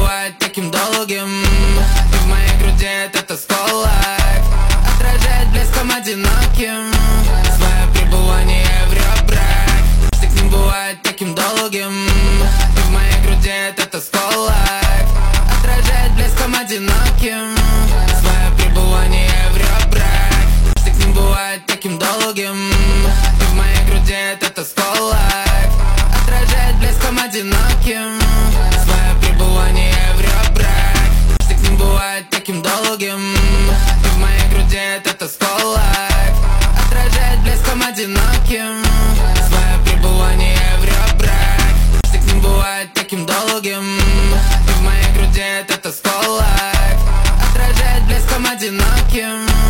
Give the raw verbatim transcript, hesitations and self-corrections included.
бывает таким долгим, и в моей груди этот осколок отражает блеском одиноким свое пребывание в ребрах. Что к ним бывает таким долгим, и в моей груди этот осколок отражает блеском одиноким свое пребывание в ребрах. Что к ним бывает таким долгим, и в моей груди этот осколок отражает блеском одиноким свое пребывание в ребрах. Что к ним бывает таким долгим, и в моей груди этот осколок отражает блеском одиноким свое пребывание в ребрах. Что к ним бывает таким долгим, и в моей груди этот осколок отражает блеском одиноким